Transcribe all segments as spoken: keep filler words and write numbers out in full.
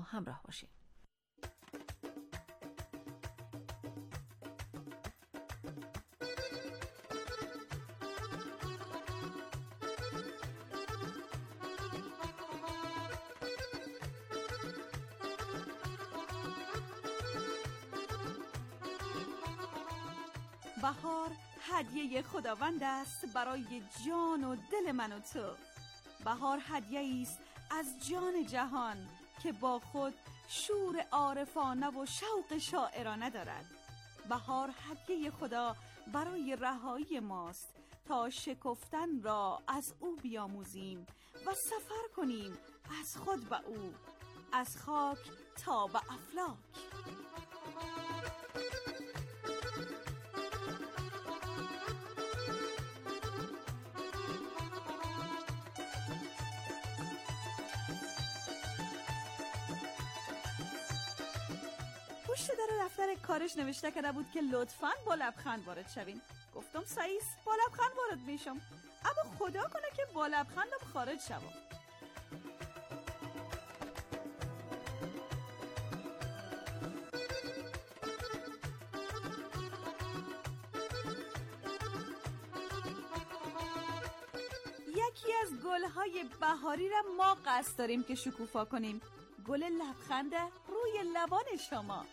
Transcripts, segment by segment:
همراه باشین. بهار هدیه خداوند است برای جان و دل من و تو. بهار هدیه است از جان جهان که با خود شور عارفانه و شوق شاعرانه دارد. بهار هدیه خدا برای رهایی ماست تا شکفتن را از او بیاموزیم و سفر کنیم از خود به او، از خاک تا به افلاک. پشت در دفتر کارش نوشته کرده بود که لطفاً با لبخند وارد شوین. گفتم سعیس با لبخند وارد میشم، اما خدا کنه که با لبخندم خارج شوم. یکی از گل‌های بهاری را ما قصد داریم که شکوفا کنیم. گل لبخند روی لبان شما.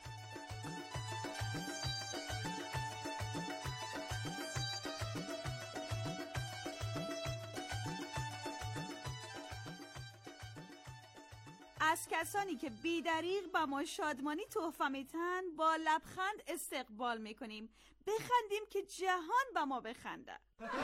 از کسانی که بی‌دریغ به ما شادمانی تحفه میتن با لبخند استقبال میکنیم. بخندیم که جهان به ما بخنده.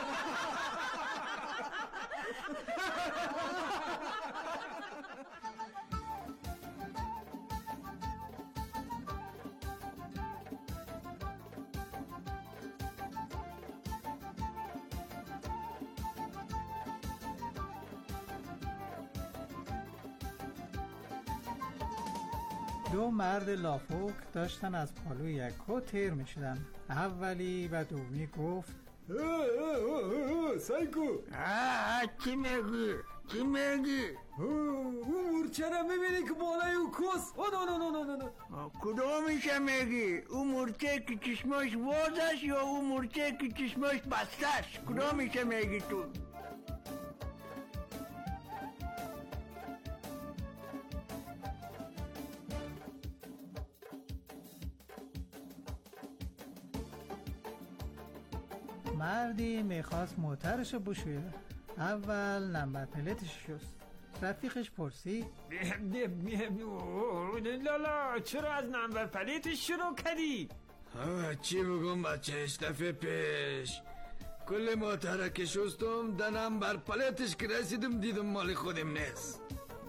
دو مرد لافوک داشتن از پالوی یکو تیر می شدن. اولی و دومی گفت سایکو چی میگی؟ چی میگی؟ اون مورچه را میبینی که بالای او کس؟ او نه نه نه نه نه کدومیشه میگی؟ اون مورچه که چشماش وازش یا اون مورچه که چشماش بستش؟ کدومیشه میگی تو؟ مردی میخواست موترشو بشویه. اول نمبر پلیتش شست. رفیقش پرسید لالا چرا از نمبر پلیتش شروع کردی؟ چی بگم بچهش؟ دفعه پیش کل موتره که شستم در نمبر پلیتش که رسیدم دیدم مال خودم نیست.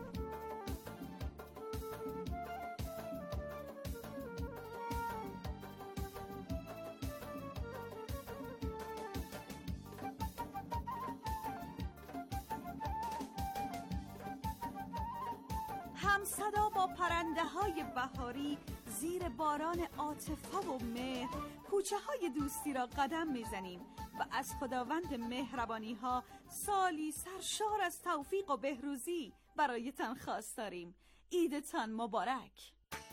همصدا با پرنده های بهاری زیر باران عاطفه و مهر کوچه های دوستی را قدم میزنیم و از خداوند مهربانی ها سالی سرشار از توفیق و بهروزی برایتان خواستاریم. عیدتان مبارک.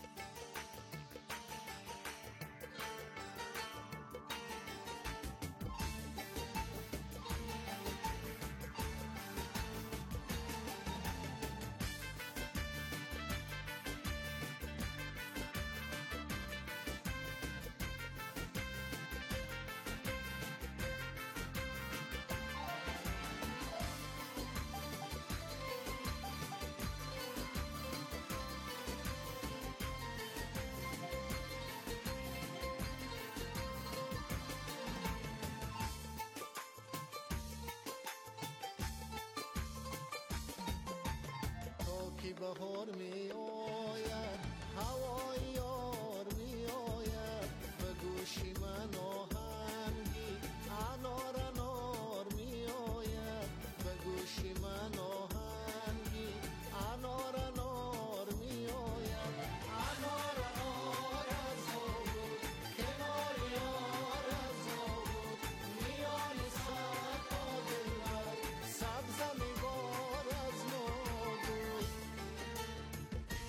بهار می آید هوای یار می آید به گوشی من آهنگی انار انار می آید به گوشی من آهنگی انار انار می آید انار انار از بود کنار یار از بود میانی سر تا دلبر سبز میوار از نو بود.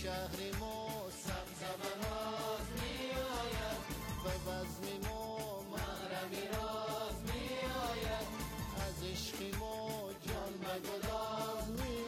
شهر ما سبز و راز می آید، به بزم ما محرمی راز می آید، از عشق ما جان به گداز می آید.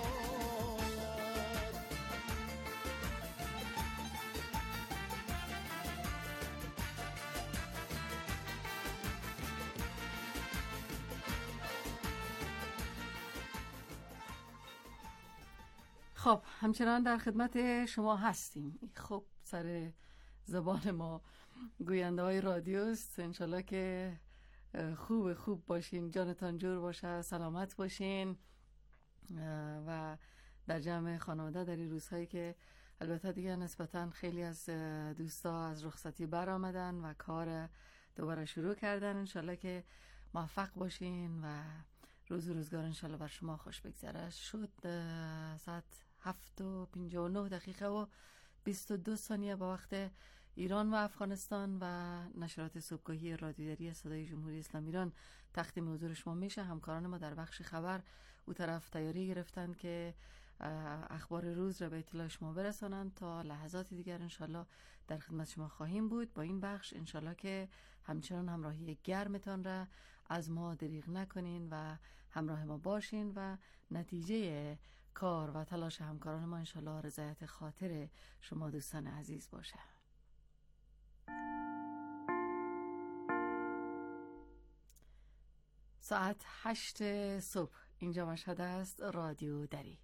خب همچنان در خدمت شما هستیم. خب سر زبان ما گوینده های رادیوست. انشالله که خوب خوب باشین، جانتان جور باشه، سلامت باشین و در جمع خانواده در این روزهایی که البته دیگه نسبتا خیلی از دوستا از رخصتی بر آمدن و کار دوباره شروع کردن. انشالله که موفق باشین و روز روزگار انشالله بر شما خوش بگذره. شد ساعت هفت و پنجاه و نه دقیقه و بیست و دو ثانیه با وقت ایران و افغانستان و نشرات صبحگاهی رادیوداری صدای جمهوری اسلامی ایران تقدیم حضور شما میشه. همکاران ما در بخش خبر او طرف تیاری گرفتن که اخبار روز را به اطلاع شما برسانند. تا لحظات دیگر انشالله در خدمت شما خواهیم بود با این بخش. انشالله که همچنان همراهی گرمتان را از ما دریغ نکنین و همراه ما باشین و نتیجه کار و تلاش همکاران ما انشالله رضایت خاطر شما دوستان عزیز باشه. ساعت هشت صبح اینجا مشهد است رادیو دری.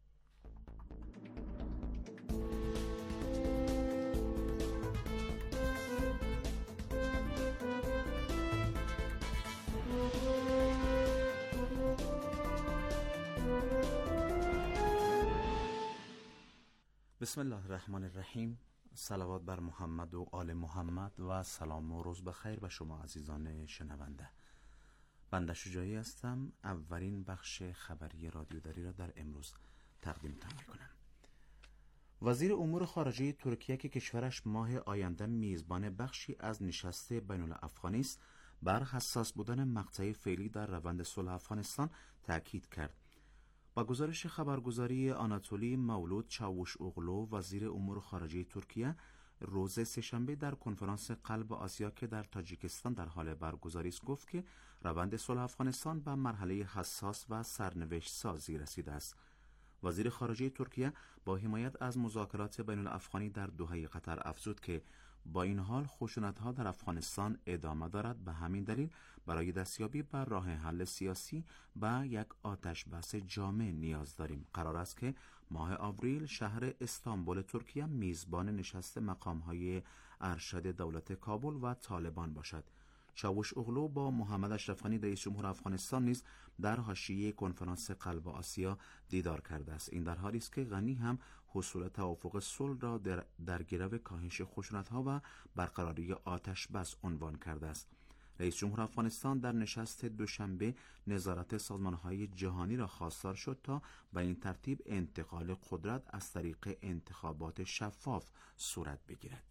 بسم الله الرحمن الرحیم. صلوات بر محمد و آل محمد و سلام و روز بخیر به شما عزیزان شنونده. بنده شجاعی هستم. اولین بخش خبری رادیو دری را در امروز تقدیمتان می‌کنم. وزیر امور خارجه ترکیه که کشورش ماه آینده میزبان بخشی از نشست بین الافغانی است، بر حساس بودن مقطع فعلی در روند صلح افغانستان تاکید کرد. با گزارش خبرگزاری آناتولی مولود چاوش اوغلو، وزیر امور خارجه ترکیه روز سه‌شنبه در کنفرانس قلب آسیا که در تاجیکستان در حال برگزاری است گفت که روند صلح افغانستان به مرحله حساس و سرنوشت سازی رسیده است. وزیر خارجه ترکیه با حمایت از مذاکرات بین الافغانی در دوحه قطر افزود که با این حال خشونت‌ها در افغانستان ادامه دارد. به همین دلیل برای دستیابی بر راه حل سیاسی به یک آتش بس جامع نیاز داریم. قرار است که ماه آوریل شهر استانبول ترکیه میزبان نشست مقام‌های ارشد دولت کابل و طالبان باشد. چاوش اوغلو با محمد اشرف غنی رئیس جمهور افغانستان نیز در حاشیه کنفرانس قلب آسیا دیدار کرده است. این در حالی است که غنی هم حصول توافق صلح را در, در گرو کاهش خشونت‌ها و برقراری آتش بس عنوان کرده است. رئیس جمهور افغانستان در نشست دوشنبه نظارت سازمان‌های جهانی را خواستار شد تا به این ترتیب انتقال قدرت از طریق انتخابات شفاف صورت بگیرد.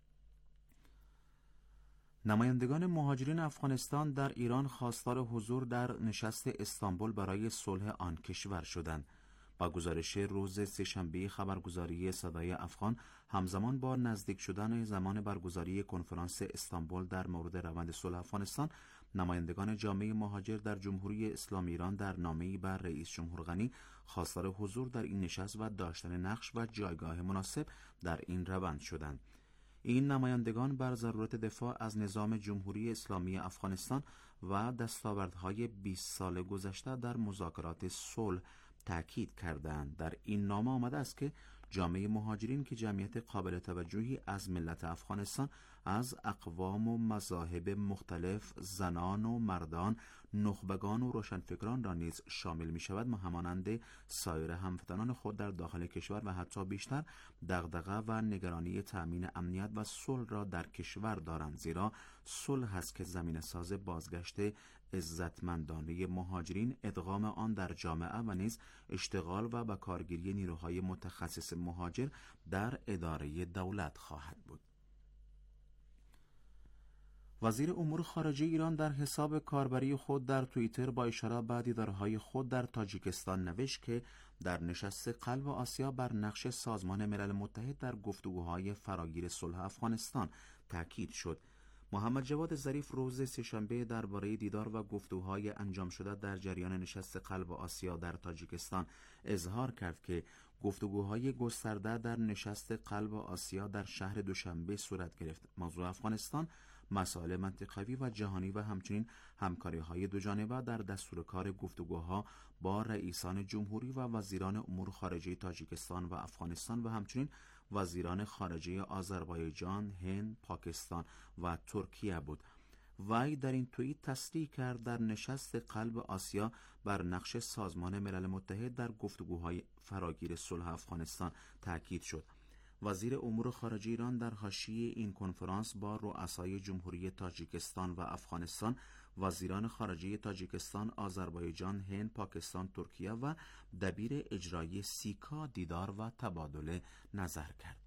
نمایندگان مهاجرین افغانستان در ایران خواستار حضور در نشست استانبول برای صلح آن کشور شدند. با گزارش روز سه‌شنبه خبرگزاری صدای افغان، همزمان با نزدیک شدن زمان برگزاری کنفرانس استانبول در مورد روند صلح افغانستان، نمایندگان جامعه مهاجر در جمهوری اسلامی ایران در نامه‌ای بر رئیس جمهور غنی خواستار حضور در این نشست و داشتن نقش و جایگاه مناسب در این روند شدند. این نمایندگان بر ضرورت دفاع از نظام جمهوری اسلامی افغانستان و دستاوردهای بیست سال گذشته در مذاکرات صلح تأکید کردند. در این نامه آمده است که جامعه مهاجرین که جمعیت قابل توجهی از ملت افغانستان از اقوام و مذاهب مختلف، زنان و مردان، نخبگان و روشنفکران را نیز شامل می شود، همانند سایر هموطنان خود در داخل کشور و حتی بیشتر دغدغه و نگرانی تأمین امنیت و صلح را در کشور دارند، زیرا صلح است که زمینه ساز بازگشت عزتمندانه مهاجرین، ادغام آن در جامعه و نیز اشتغال و به کارگیری نیروهای متخصص مهاجر در اداره دولت خواهد بود. وزیر امور خارجه ایران در حساب کاربری خود در توییتر با اشاره به دیدارهای خود در تاجیکستان نوشت که در نشست قلب آسیا بر نقش سازمان ملل متحد در گفتگوهای فراگیر صلح افغانستان تاکید شد. محمد جواد ظریف روز سه‌شنبه درباره دیدار و گفتگوهای انجام شده در جریان نشست قلب آسیا در تاجیکستان اظهار کرد که گفتگوهای گسترده در نشست قلب آسیا در شهر دوشنبه صورت گرفت. موضوع افغانستان، مسائل منطقوی و جهانی و همچنین همکاری‌های دوجانبه در دستور کار گفتگوها با رئیسان جمهوری و وزیران امور خارجه تاجیکستان و افغانستان و همچنین وزیران خارجه آذربایجان، هند، پاکستان و ترکیه بود. وی در این توییت تصریح کرد در نشست قلب آسیا بر نقش سازمان ملل متحد در گفتگوهای فراگیر صلح افغانستان تاکید شد. وزیر امور خارجه ایران در حاشیه این کنفرانس با رؤسای جمهوری تاجیکستان و افغانستان، وزیران خارجه تاجیکستان، آذربایجان، هند، پاکستان، ترکیه و دبیر اجرایی سیکا دیدار و تبادل نظر کرد.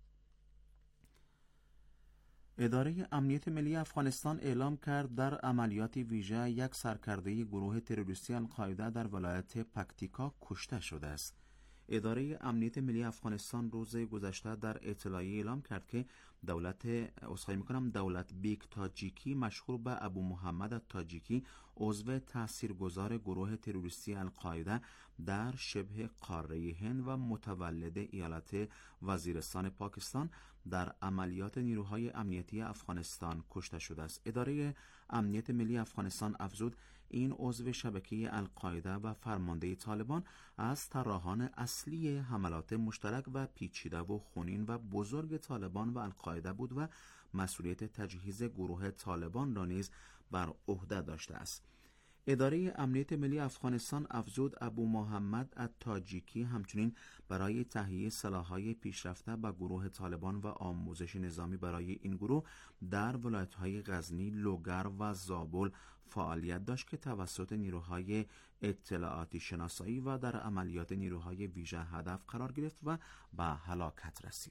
اداره امنیت ملی افغانستان اعلام کرد در عملیات ویژه یک سرکرده گروه تروریستی القاعده در ولایت پکتیکا کشته شده است. اداره امنیت ملی افغانستان روز گذشته در اطلاعیه اعلام کرد که دولت اسخای میکنم دولت بیگ تاجیکی مشهور به ابو محمد تاجیکی، عضو تاثیرگذار گروه تروریستی القاعده در شبه قاره هند و متولد ایالت وزیرستان پاکستان، در عملیات نیروهای امنیتی افغانستان کشته شده است. اداره امنیت ملی افغانستان افزود این عضو شبکه القاعده و فرمانده طالبان از طراحان اصلی حملات مشترک و پیچیده و خونین و بزرگ طالبان و القاعده بود و مسئولیت تجهیز گروه طالبان را نیز بر عهده داشته است. اداره امنیت ملی افغانستان افزود ابو محمد التاجیکی همچنین برای تهیه سلاح‌های پیشرفته به گروه طالبان و آموزش نظامی برای این گروه در ولایت‌های غزنی، لوگر و زابل فعالیت داشت که توسط نیروهای اطلاعاتی شناسایی و در عملیات نیروهای ویژه هدف قرار گرفت و به هلاکت رسید.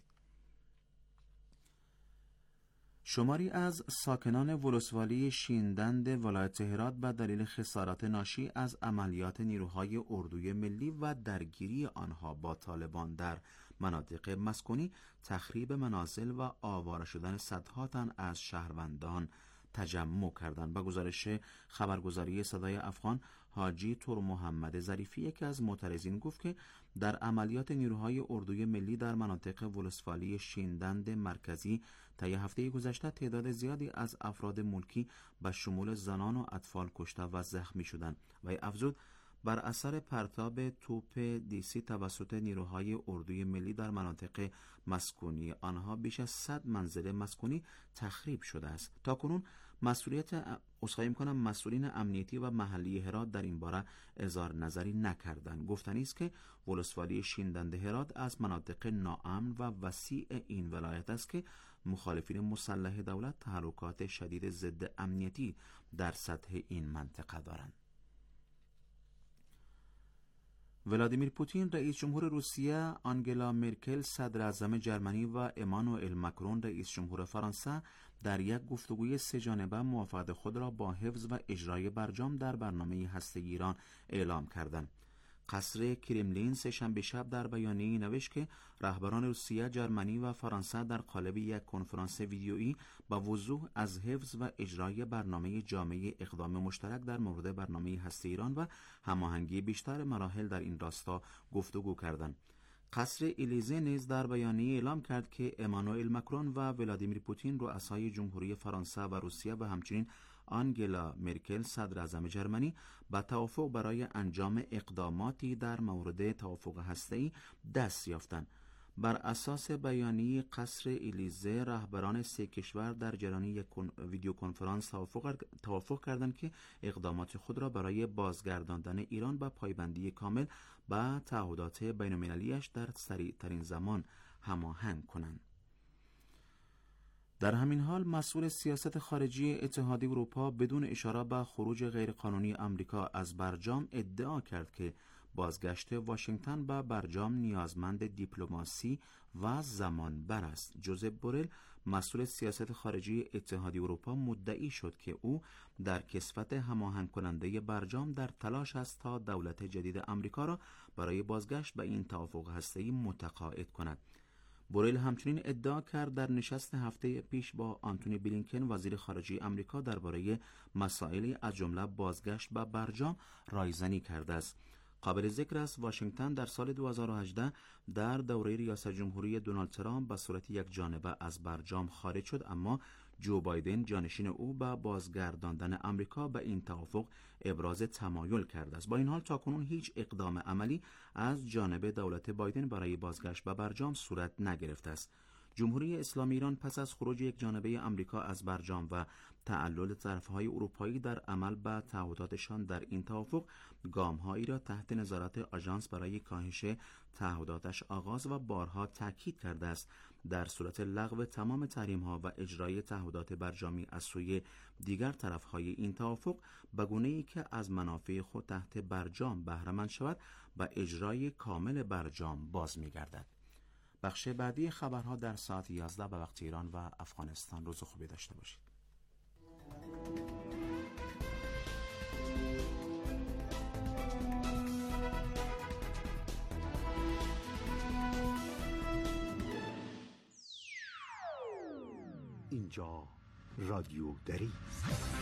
شماری از ساکنان ولسوالی شیندند ولایت هرات به دلیل خسارات ناشی از عملیات نیروهای اردوی ملی و درگیری آنها با طالبان در مناطق مسکونی، تخریب منازل و آواره شدن صدها تن از شهروندان تجمع کردند. با گزارش خبرگزاری صدای افغان، حاجی تور محمد ظریفی یکی از معترضین گفت که در عملیات نیروهای اردوی ملی در مناطق ولسوالی شیندند مرکزی طی هفته گذشته تعداد زیادی از افراد ملکی به شمول زنان و اطفال کشته و زخمی شدند. و افزود بر اثر پرتاب توپ دیسی توسط نیروهای اردوی ملی در مناطق مسکونی آنها بیش از صد منزل مسکونی تخریب شده است. تاکنون مسئولیت اسخای می‌کنم مسئولین امنیتی و محلی هرات در این باره اظهار نظری نکردند. گفتنی است که ولسوالی شیندند هرات از مناطق ناامن و وسیع این ولایت است که مخالفین مسلح دولت تحرکات شدید ضد امنیتی در سطح این منطقه دارند. ولادیمیر پوتین رئیس جمهور روسیه، آنگلا مرکل صدر اعظم جرمنی و امانوئل ماکرون رئیس جمهور فرانسه در یک گفتگوی سه جانبه موافقت خود را با حفظ و اجرای برجام در برنامه هسته‌ای ایران اعلام کردند. قصر کرملین سه‌شنبه شب در بیانیه‌ای نوشت که رهبران روسیه، جرمنی و فرانسه در قالب یک کنفرانس ویدیویی با وضوح از حفظ و اجرای برنامه جامع اقدام مشترک در مورد برنامه هسته‌ای ایران و هماهنگی بیشتر مراحل در این راستا گفتگو کردند. قصر الیزه نیز در بیانیه اعلام کرد که امانوئل ماکرون و ولادیمیر پوتین رؤسای جمهوری فرانسه و روسیه و همچنین آنگلا مرکل صدر اعظم جرمنی با توافق برای انجام اقداماتی در مورد توافق هسته‌ای دست یافتند. بر اساس بیانیه قصر الیزه، رهبران سه کشور در جریان یک ویدیو کنفرانس توافق توافق کردند که اقدامات خود را برای بازگرداندن ایران به پایبندی کامل به تعهدات بین‌المللی‌اش در سریع‌ترین زمان هماهنگ کنند. در همین حال مسئول سیاست خارجی اتحادیه اروپا بدون اشاره به خروج غیرقانونی آمریکا از برجام ادعا کرد که بازگشت واشنگتن به برجام نیازمند دیپلماسی و زمان بر است. جوزپ بورل، مسئول سیاست خارجی اتحادیه اروپا، مدعی شد که او در کسوت هماهنگ کننده برجام در تلاش است تا دولت جدید آمریکا را برای بازگشت به این توافق هسته‌ای متقاعد کند. بورل همچنین ادعا کرد در نشست هفته پیش با آنتونی بلینکن وزیر خارجه آمریکا درباره مسائلی از جمله بازگشت به برجام رایزنی کرده است. قابل ذکر است واشنگتن در سال دو هزار و هجده در دوره ریاست جمهوری دونالد ترامپ به صورت یک جانبه از برجام خارج شد، اما جو بایدن جانشین او به بازگرداندن آمریکا به این توافق ابراز تمایل کرده است. با این حال تاکنون هیچ اقدام عملی از جانب دولت بایدن برای بازگشت به برجام صورت نگرفته است. جمهوری اسلامی ایران پس از خروج یک جانبه آمریکا از برجام و تعلل طرفهای اروپایی در عمل به تعهداتشان در این توافق، گام‌هایی را تحت نظارت آژانس برای کاهش تعهداتش آغاز و بارها تاکید کرده است. در صورت لغو تمام تحریم‌ها و اجرای تعهدات برجامی از سوی دیگر طرفهای این توافق، به گونه‌ای که از منافع خود تحت برجام بهره مند شود، به اجرای کامل برجام باز می‌گردد. بخش بعدی خبرها در ساعت یازده به وقت ایران و افغانستان. روز خوبی داشته باشید. اینجا رادیو دری است.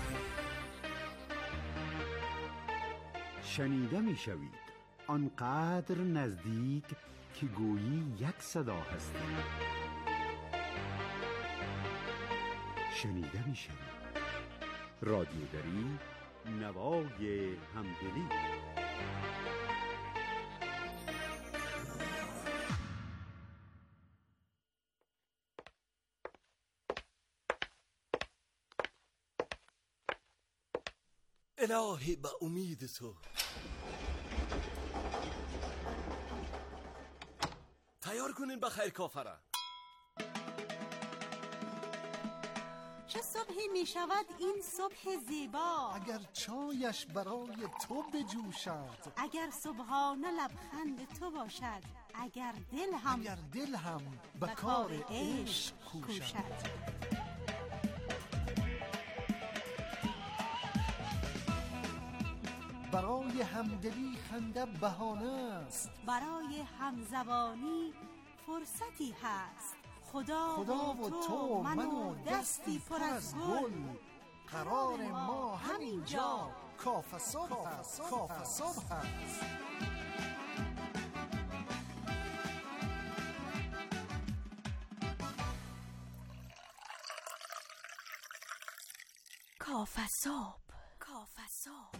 شنیده می شوید آنقدر نزدیک که گویی یک صدا هستی. شنیده می شوید رادیو دری، نوای همدلی. الهی به امید تو. تیار کنین بخیر کافره. چه صبحی می شود این صبح زیبا، اگر چایش برای تو بجوشد، اگر صبحانه لبخند تو باشد، اگر دل هم اگر دل هم به کار عشق کوشد. برای همدلی خنده بهانه است، برای همزبانی فرصتی هست. خدا, خدا و تو من و دستی پر از گل، قرار ما همینجا کاف صبح هست. کاف صبح هست. کاف صبح. کاف صبح.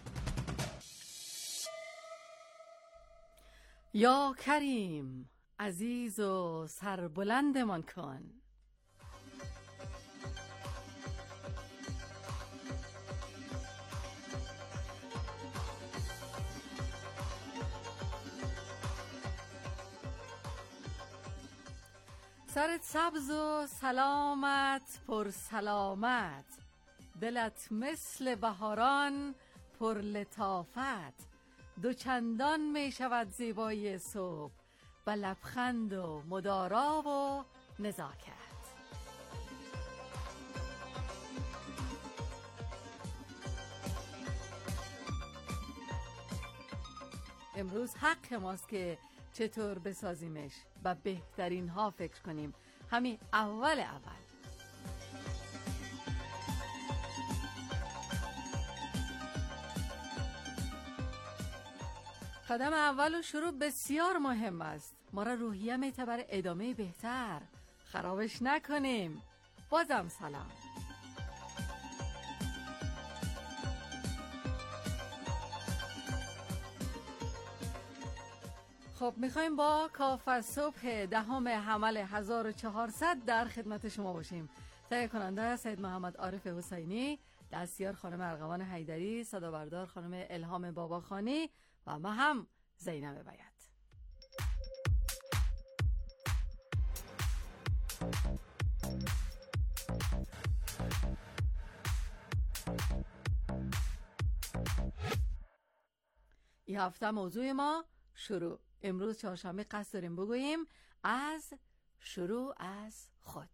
یا کریم، عزیز و سربلندمان کن. سرت سبز و سلامت پر سلامت، دلت مثل بهاران پر لطافت. دو چندان می شود زیبایی صبح، با لبخند و مدارا و نزاکت. امروز حق ماست که چطور بسازیمش و بهترین ها فکر کنیم، همین اول اول. قدم اول و شروع بسیار مهم است. ما را روحیه میته برای ادامه بهتر، خرابش نکنیم. بازم سلام. خب میخوایم با کاف صبح دهم حمل هزار و چهارصد در خدمت شما باشیم. تهیه کننده سید محمد عارف حسینی، دستیار خانم ارغوان حیدری، صدابردار خانم الهام باباخانی و ما هم زینب بیات. این هفته موضوع ما شروع. امروز چهارشنبه قصد داریم بگوییم از شروع از خود.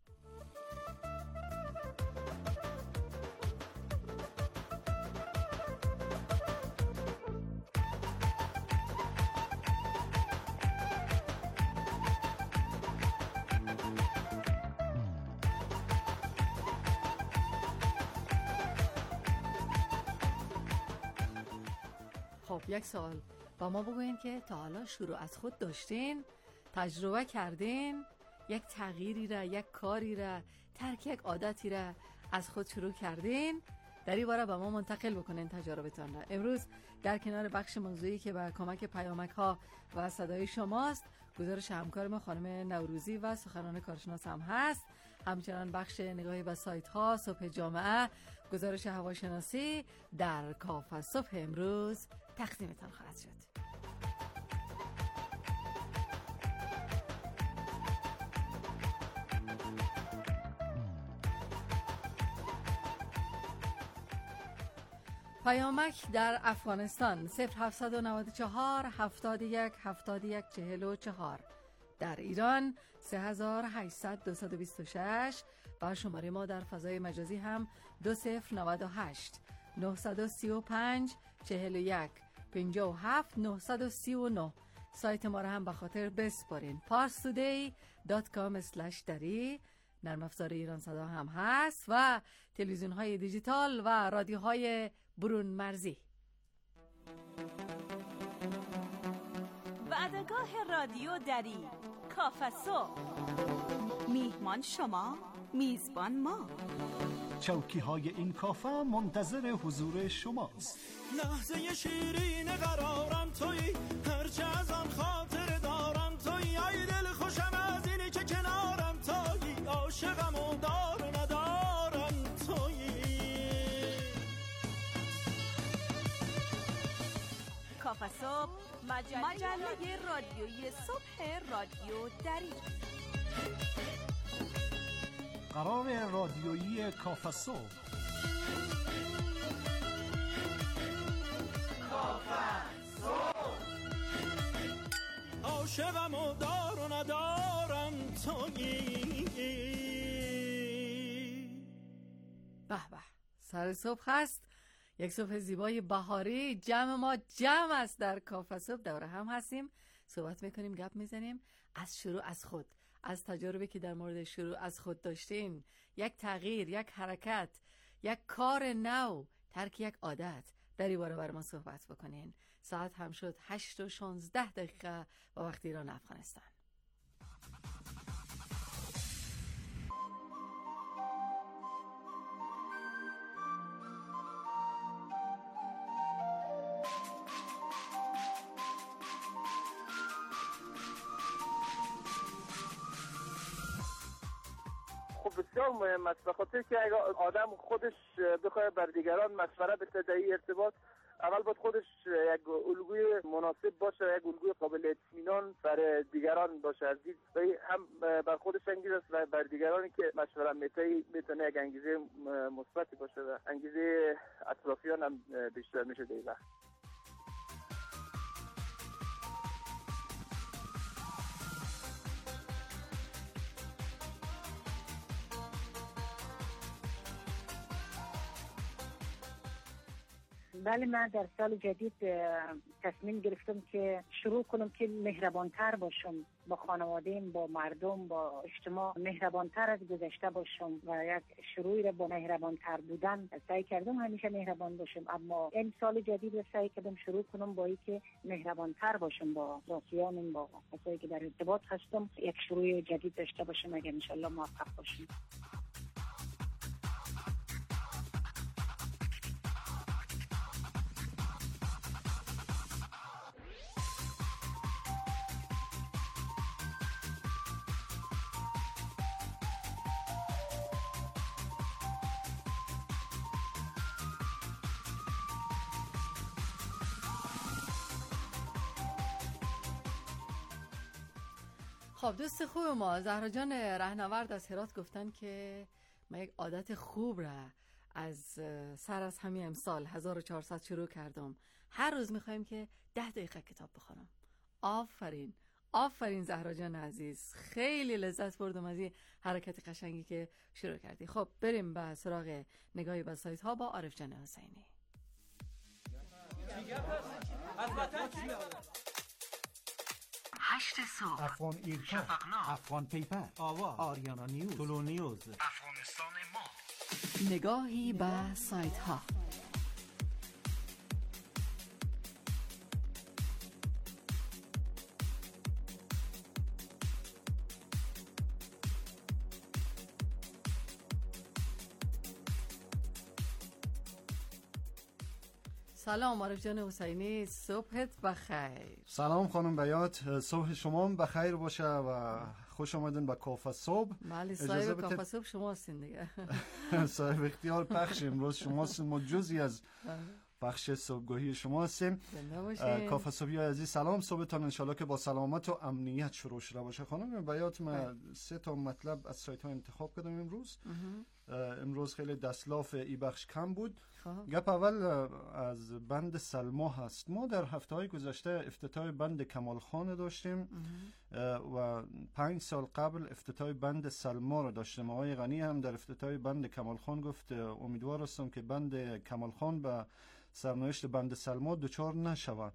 خب یک سوال با ما بگوین که تا حالا شروع از خود داشتین؟ تجربه کردین؟ یک تغییری را، یک کاری را، ترک یک عادتی را از خود شروع کردین؟ در این باره با ما منتقل بکنین تجربتان را. امروز در کنار بخش موضوعی که با کمک پیامک ها و صدای شماست، گزارش همکار ما خانم نوروزی و سخنران کارشناس هم هست. همچنان بخش نگاهی به سایت ها، صبح جامعه، گزارش هواشناسی در کافه صبح امروز تقدیمتان خواهد شد. پیامک در افغانستان صفر هفتصد و نود و چهار هفتاد و یک هفتاد و یک چهل و چهار، در ایران سه هزار و هشتصد دویست و بیست و شش و شماره ما در فضای مجازی هم دو صفر نود و هشت نهصد و سی و پنج چهل و یک پنجاه و هفت نهصد و سی و نه. سایت ما را هم به خاطر بسپارین پارس تودی دات کام اسلش دری. نرم افزار ایران صدا هم هست و تلویزیون های دیجیتال و رادیوهای برون مرزی. وعدگاه رادیو دری، کافه صبح. میهمان شما، میزبان ما. چوکی های این کافه منتظر حضور شماست. لحظه شیرین قرارم توی، هرچه از آن خاطر دارم توی. ای دل خوشم از اینی که کنارم توی، عاشقم و دار ندارم توی. کافه صبح، مجله, مجله رادیویی صبح رادیو دری. قرار رادیویی کافه صبح. کافه صبح. عاشقم و دار و ندارم تویی. به به، سر صبح هست، یک صبح زیبای بهاری. جمع ما جمع است در کافه صبح، دوره هم هستیم، صحبت میکنیم، گپ میزنیم از شروع از خود، از تجربه که در مورد شروع از خود داشتین، یک تغییر، یک حرکت، یک کار نو، ترک یک عادت. در این باره بر ما صحبت بکنین. ساعت هم شد هشت و شانزده دقیقه با وقت ایران افغانستان. بسیار مهم است، به خاطر که اگر آدم خودش بخواد بر دیگران مشوره بده در این ارتباط، اول باید خودش یک الگوی مناسب باشه، یک الگوی قابل اطمینان بر دیگران باشه. از دید هم بر خودش انگیزه است و بر دیگرانی که مشوره میده میتونه یک انگیزه مثبتی باشه و انگیزه اطرافیان هم بیشتر میشه دیگه. بله، من در سال جدید تصمیم گرفتم که شروع کنم که مهربانتر باشم با خانواده‌ام، با مردم، با اجتماع مهربانتر از گذشته باشم و یک شروعی را با مهربانتر بودن سعی کردم همیشه مهربان باشم. اما این سال جدید را سعی کردم شروع کنم با اینکه مهربانتر باشم با اطرافیانم، با کسایی که در ارتباط هستم، یک شروع جدید داشته باشم اگر ان شاء الله موفق باشم. خب دوست خوب ما زهرا جان رهنورد از هرات گفتن که من یک عادت خوب را از سر از همین امسال هزار و چهارصد شروع کردم. هر روز میخوایم که ده دقیقه کتاب بخونم. آفرین آفرین زهرا جان عزیز، خیلی لذت بردم از این حرکت قشنگی که شروع کردی. خب بریم به سراغ نگاهی به سایت ها با عارف جان حسینی. هشت صبح، افغان ایرکا، شفقنامه، افغان پیپر، آواز، آریانا نیوز، طلو نیوز، افغانستان ما. نگاهی به سایت ها. سلام عارف جان حسینی، صبحت بخیر. سلام خانم بیات، صبح شما بخیر باشه و خوش آمدین به کافه صبح. بله صاحب کافه صبح شما هستین دیگه. صاحب اختیار پخش امروز شما هستین، ما جزئی از بخش صبحگاهی شما هستیم. کافه صبحی عزیز سلام، صبحتان انشالله که با سلامت و امنیت شروع شده باشه. خانم بیات من سه تا مطلب از سایت ها انتخاب کردم امروز. امروز خیلی دستلاف ای بخش کم بود. گپ اول از بند سلما هست. ما در هفته های گذشته افتتاح بند کمال خان داشتیم و پنج سال قبل افتتاح بند سلما رو داشتیم. آقای غنی هم در افتتاح بند کمال خان گفت امیدوار هستم که بند کمال خان به سرنوشت بند سلما دچار نشود.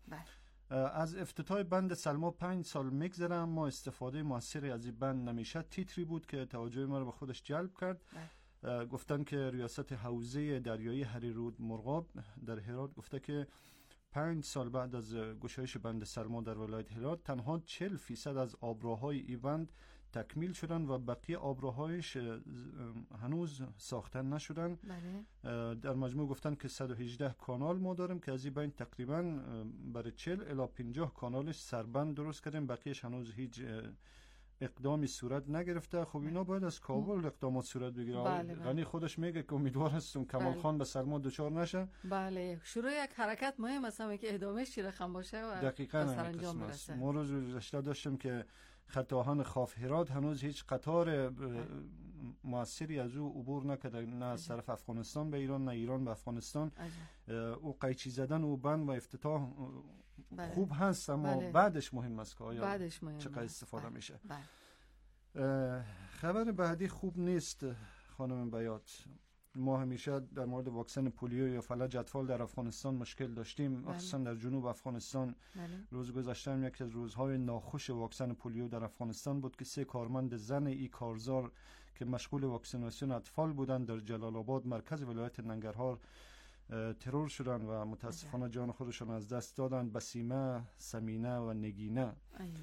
از افتتاح بند سلما پنج سال میگذره اما استفاده موثری از این بند نمیشه. تیتری بود که توجه ما رو به خودش جلب کرد. گفتن که ریاست حوزه دریایی هریرود مرغاب در هرات گفته که پنج سال بعد از گشایش بند سلما در ولایت هرات تنها چهل فیصد از آبراهای این بند تکمیل شدن و بقیه آبراهایش هنوز ساخته نشدن. بله. در مجموع گفتن که صد و هجده کانال ما داریم که از این بین تقریبا برای چهل الی پنجاه کانالش سربند درست کردیم، بقیهش هنوز هیچ اقدامی صورت نگرفته. خب اینا باید از کابل اقدامات صورت بگیره. بله بله. یعنی خودش میگه که امیدوار هستم کمال خان به سلما دچار نشه. بله، شروع یک حرکت مهم است که ادامهش چی رقم باشه و دقیقاً سرانجام برسه. ما روز گذشته داشتیم که خط آهن خاف هرات هنوز هیچ قطار موثری از او عبور نکرده، نه از طرف افغانستان به ایران نه ایران به افغانستان. او قیچی زدن او بند و افتتاح بله. خوب هست اما بله. بعدش مهم است که آیا چقدر استفاده بله. میشه. بله. خبر بعدی خوب نیست خانم بیات. ما همیشه در مورد واکسن پولیو یا فلج اطفال در افغانستان مشکل داشتیم، مخصوصا در جنوب افغانستان. بله. روز گذشته یکی از روزهای ناخوش واکسن پولیو در افغانستان بود که سه کارمند زن ای کارزار که مشغول واکسیناسیون اطفال بودند در جلال آباد مرکز ولایت ننگرهار ترور شدند و متاسفانه جان خودشان از دست دادند. بسیمه، سمینه و نگینه.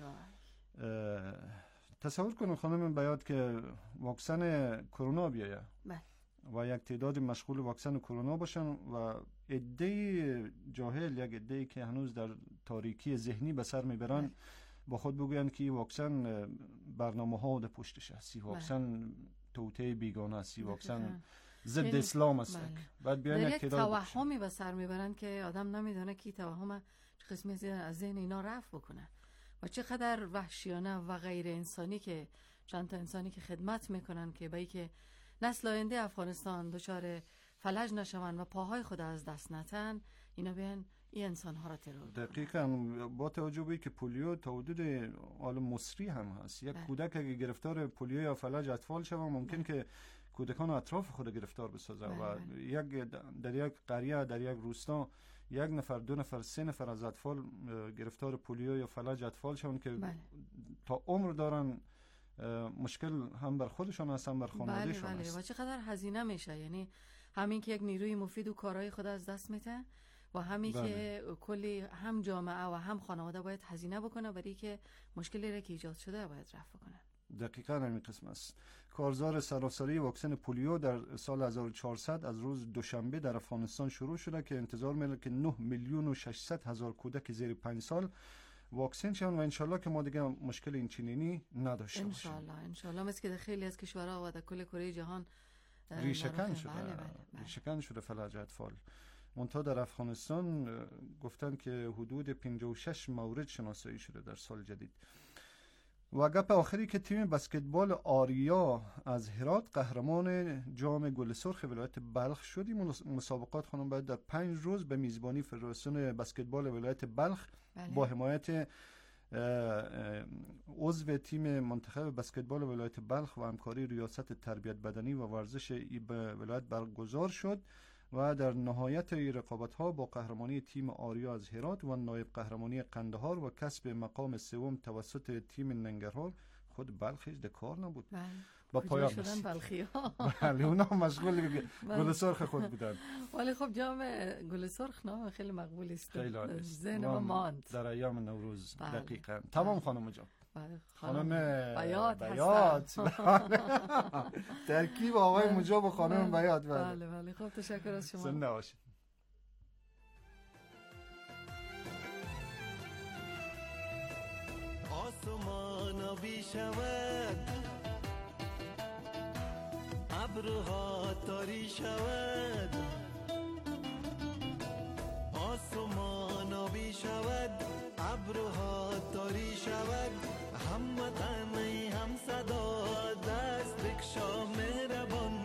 تصور کنید خانم بیات که واکسن کرونا بیایه و یک تعداد مشغول واکسن کرونا باشن و عده جاهل، یک عده که هنوز در تاریکی ذهنی به سر میبرن با خود بگویند که واکسن برنامه ها در پشتش است، واکسن توطئه بیگانه است، واکسن ضد اسلام است. بعد بیان یک توهمی به سر میبرن که آدم نمیدونه که توهم چه قسمی از ذهن اینا رفع بکنه و چقدر وحشیانه و غیر انسانی که چند تا انسانی که خدمت میکنن که به که نسل آینده افغانستان دچار فلج نشوند و پاهای خود از دست نتن، اینا بیان این انسان ها را ترور. دقیقاً با توجه به که پولیو تا حدود عالم مصری هم هست. یک کودک اگه گرفتار پولیو یا فلج اطفال شود ممکن بله. که کودکان اطراف خود گرفتار بسازه بله. و یک در یک قریه در یک روستا یک نفر دو نفر سه نفر از اطفال گرفتار پولیو یا فلج اطفال شوند که بله. تا عمر دارن مشکل هم بر خودشان هست هم بر خانوادهشان بله بله. هست. و چقدر هزینه میشه، یعنی همین که یک نیروی مفید و کارهای خود از دست میده و همین بله. که کلی هم جامعه و هم خانواده باید هزینه بکنه برای که مشکلی را که ایجاد شده باید رفع کنه. دقیقاً همین قسم است. کارزار سراسری واکسن پولیو در سال هزار و چهارصد از روز دوشنبه در افغانستان شروع شده که انتظار میره که نه میلیون و ششصد هزار کودک زیر پنج سال واکسن شون و انشالله که ما دیگه مشکل این چنینی نداشته باشیم. انشالله انشالله مثل که در خیلی از کشورها و در کل کره جهان ریشه‌کن شده. بله بله بله. ریشه‌کن شده فلج اطفال. منتها در افغانستان گفتن که حدود پنجاه و شش مورد شناسایی شده در سال جدید. و گپ آخری که تیم بسکتبال آریا از هرات قهرمان جام گل سرخ ولایت بلخ شد. این مسابقات خانم باید در پنج روز به میزبانی فدراسیون بسکتبال ولایت بلخ بله. با حمایت عضو تیم منتخب بسکتبال ولایت بلخ و همکاری ریاست تربیت بدنی و ورزش ولایت برگزار شد و در نهایت رقابت‌ها با قهرمانی تیم آریا از هرات و نایب قهرمانی قندهار و کسب مقام سوم توسط تیم ننگرهار خود بلخش دکار نبود. بله. با پایان شدن بلخی‌ها. بله اونا مشغول گل سرخ خود بودن. ولی خب جام گل سرخ نام خیلی مقبولی است. خیلی ذهن ما ماند در ایام نوروز. بله. دقیقاً. تمام خانم جان. بله. خانم بیات بیات ترکیب آقای مجاب و خانم بیات. بله بله خب تشکر از شما. زنده باشید. آسمان آبی شود، ابرها تاری شود، آسمان آبی شود، ابرها تاری شود، هم وطنی هم صدا دست بکشا مهربان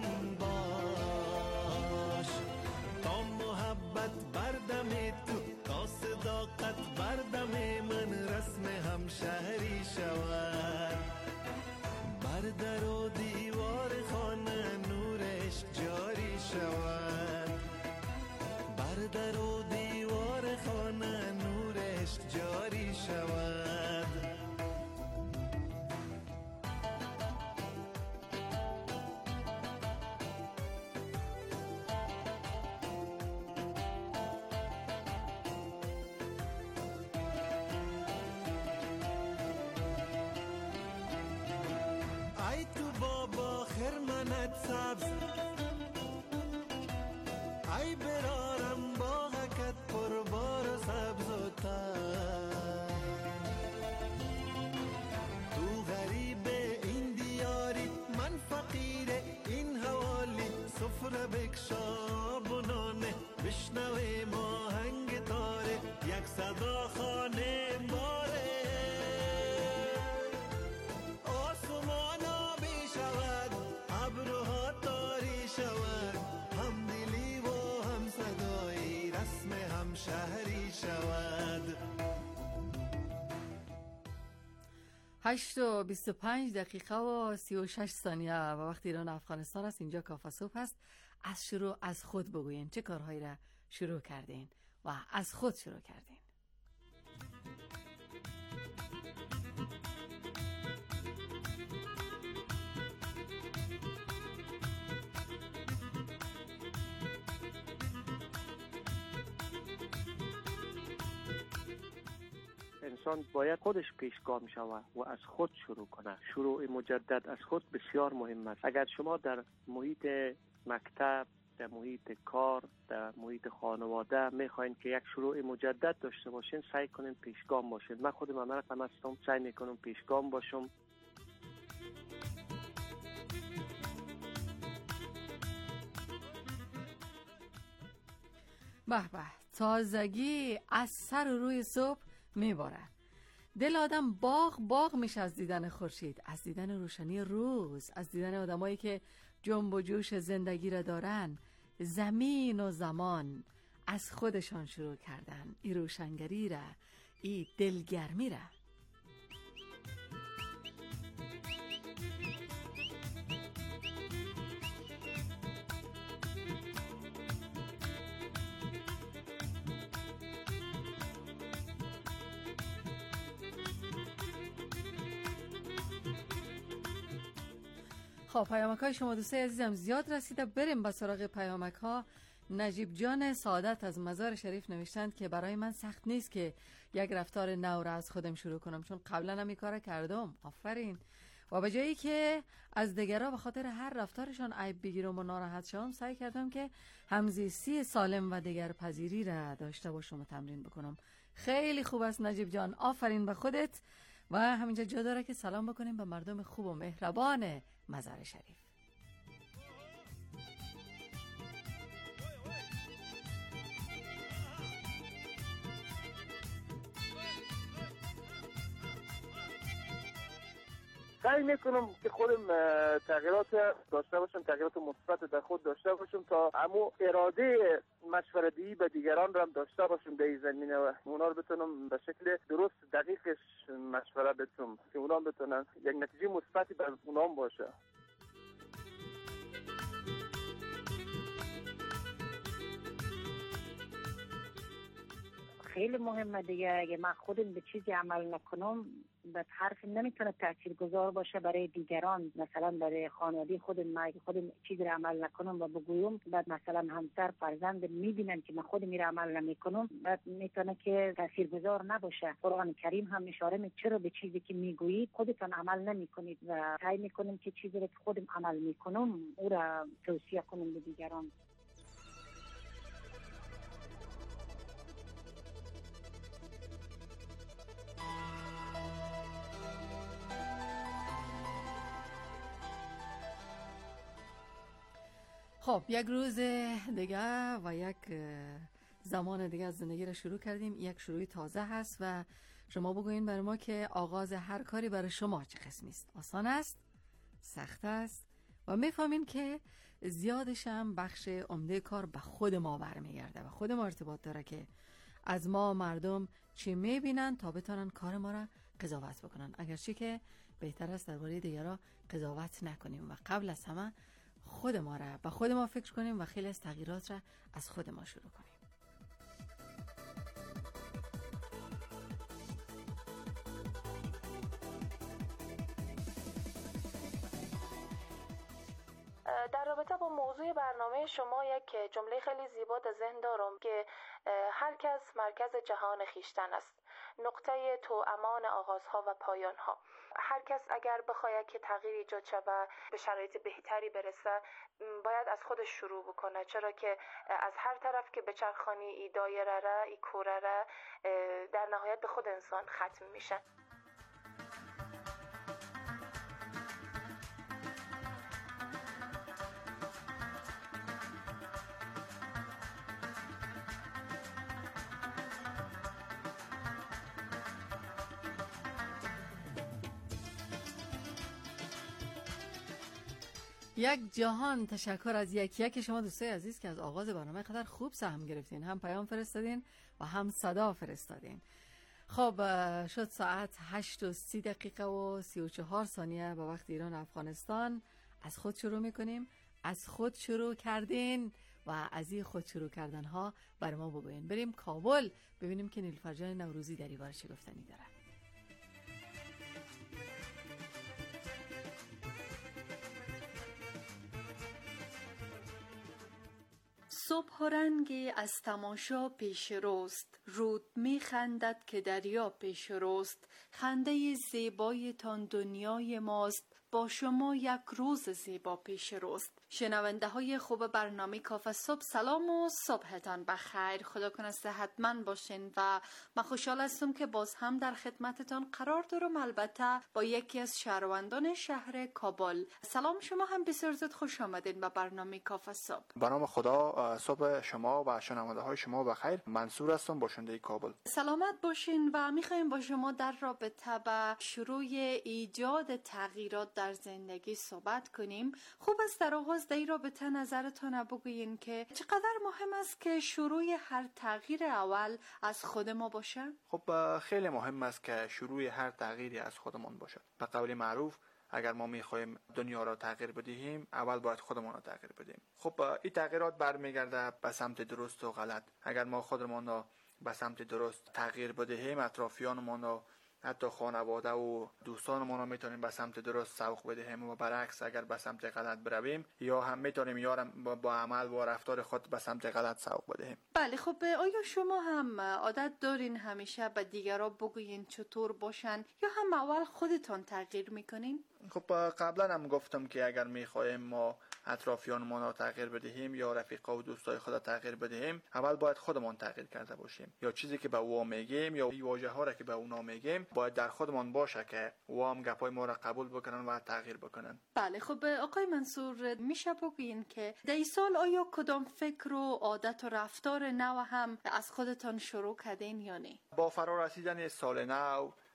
باش، تا محبت بردم تو، تا صداقت بردم من رسم همشهری شود، بر در و دیوار خانه نورش جاری شود، بر در و دیوار خانه نورش جاری شود. ای تو بابا خرمنت سبز، ای برارم باغکت پربار و سبز و تر، تو غریب این دیاری من فقیر این حوالی، سفره بکشا بنانه بشنوه ماهنگ تاره، یک صدا خانه باره، آسمان آبی شود، ابرها تاری شود، هم دلی و هم صدایی رسم هم شهری شود. هشت و بیست و پنج دقیقه و سی و شش ثانیه و وقت ایران افغانستان است. اینجا کافه صبح است. از شروع از خود بگوین چه کارهایی را شروع کردین و از خود شروع کردین. انسان باید خودش پیشگام شود و از خود شروع کنه. شروع مجدد از خود بسیار مهم است. اگر شما در محیط مکتب، در محیط کار، در محیط خانواده میخواین که یک شروع مجدد داشته باشین، سعی کنین پیشگام باشین. من خود من هم هستم، سعی میکنم پیشگام باشم. به به، تازگی از سر و روی صبح میباره. دل آدم باغ باغ میشه از دیدن خورشید، از دیدن روشنی روز، از دیدن آدمایی که جنب و جوش زندگی را دارن. زمین و زمان از خودشان شروع کردن ای روشنگری را، ای دلگرمی را. خب پیامک های شما دوستای عزیزم زیاد رسیده. بریم به سراغ پیامک ها. نجیب جان سعادت از مزار شریف نوشتند که برای من سخت نیست که یک رفتار نو را از خودم شروع کنم، چون قبلا هم این کار کردم. آفرین. و به جایی که از دیگرها به خاطر هر رفتارشان عیب بگیرم و ناراحت شوم، سعی کردم که همزیستی سالم و دیگر پذیری را داشته باشم و تمرین بکنم. خیلی خوب است نجیب جان، آفرین به خودت. و همینجا جا داره که سلام بکنیم به مردم خوب و مهربان مزار شریف. سعی میکنم که خودم تغییرات داشته باشم، تغییرات مثبت در خود داشته باشم تا همو اراده مشوره‌دهی به دیگران را هم داشته باشم در این زمینه و اونا رو بتونم به شکل درست دقیقش مشوره بدم که اونا بتونن یک نتیجه مثبتی بر اونا باشه. خیلی مهمه دیگه. اگه من خودم به چیزی عمل نکنم به حرف نمیتونه تاثیرگذار باشه برای دیگران. مثلا برای خانواده خودم، من اگه خودم چیزی رو عمل نکنم و بگویم، بعد مثلا همسر فرزند میبینن که من خودم میره عمل نمیکنم، بعد میتونه که تاثیرگذار نباشه. قرآن کریم هم اشاره می چرا به چیزی که میگویید خودتان عمل نمیکنید و سعی میکنم که چیزی رو که خودم عمل میکنم او را توصیه کنم به دیگران. خب یک روز دیگه و یک زمان دیگه از زندگی رو شروع کردیم. یک شروع تازه هست و شما بگوین برای ما که آغاز هر کاری برای شما چه قسمی است؟ آسان است؟ سخت است؟ و میفهمین که زیادش هم بخش عمده کار به خود ما برمیگرده و خود ما ارتباط داره که از ما مردم چی میبینن تا بتونن کار ما را قضاوت بکنن، اگرچه که بهتر است درباره دیگران قضاوت نکنیم و قبل از همه خود ما را با خود ما فکر کنیم و خیلی از تغییرات را از خود ما شروع کنیم. در رابطه با موضوع برنامه شما یک جمله خیلی زیبا در ذهن دارم که هر کس مرکز جهان خیشتن است، نقطه تو امان آغازها و پایانها. هر کس اگر بخواهد که تغییر ایجاد شود، به شرایط بهتری برسه، باید از خودش شروع بکنه، چرا که از هر طرف که به چرخانی ای دایره را، ای کوره را، در نهایت به خود انسان ختم میشه. یک جهان تشکر از یکی یک شما دوستای عزیز که از آغاز برنامه قدر خوب سهم گرفتین، هم پیام فرستادین و هم صدا فرستادین. خب شد ساعت هشت و سی دقیقه و سی و چهار ثانیه به وقت ایران افغانستان. از خود شروع میکنیم، از خود شروع کردین و از این خود شروع کردن ها برای ما بگوین. بریم کابل ببینیم که نیلوفر جان نوروزی در این باره چه گفتنی داره. صبح رنگی از تماشا پیش روست، رود می خندد که دریا پیش روست. خنده زیبایتان دنیای ماست، با شما یک روز زیبا پیش روست. شنونده های خوب برنامه کافه صبح، سلام و صبحتان بخیر. خدا کنه صحتمند باشین و من خوشحال هستم که باز هم در خدمتتان قرار دارم، البته با یکی از شهروندان شهر کابل. سلام، شما هم بسیار زود خوش آمدین به برنامه کافه صبح. به نام خدا، صبح شما و شنونده های شما بخیر. منصور هستم، باشنده کابل. سلامت باشین و میخوایم با شما در رابطه با شروع ایجاد تغییرات در زندگی صحبت کنیم. خوب است در آغاز در این رابطه نظرتان بگویین که چقدر مهم است که شروع هر تغییر اول از خود ما باشه؟ خب خیلی مهم است که شروع هر تغییری از خودمان باشه. به قول معروف اگر ما میخوایم دنیا را تغییر بدهیم، اول باید خودمان را تغییر بدیم. خب این تغییرات برمیگرده به سمت درست و غلط. اگر ما خودمان را به سمت درست تغییر بدهیم، اطرافیانمان را، حتی خانواده و دوستانمان را میتونیم به سمت درست سوق بدهیم و برعکس اگر به سمت غلط برویم، یا هم میتونیم یارم با عمل و رفتار خود به سمت غلط سوق بدهیم. بله. خب آیا شما هم عادت دارین همیشه به دیگران بگویین چطور باشن یا هم اول خودتان تغییر میکنین؟ خب قبلا هم گفتم که اگر میخوایم ما اطرافیانمان را تغییر بدهیم یا رفیقا و دوستای خود را تغییر بدهیم، اول باید خودمان تغییر کرده باشیم، یا چیزی که به او میگیم یا واژه ها را که به اونا میگیم باید در خودمان باشه که او هم گپای ما را قبول بکنن و تغییر بکنن. بله. خب آقای منصور، میشه بگین که در این سال آیا کدام فکر و عادت و رفتار نو هم از خودتان شروع کردین یا نه؟ با فرا رسیدن سال نو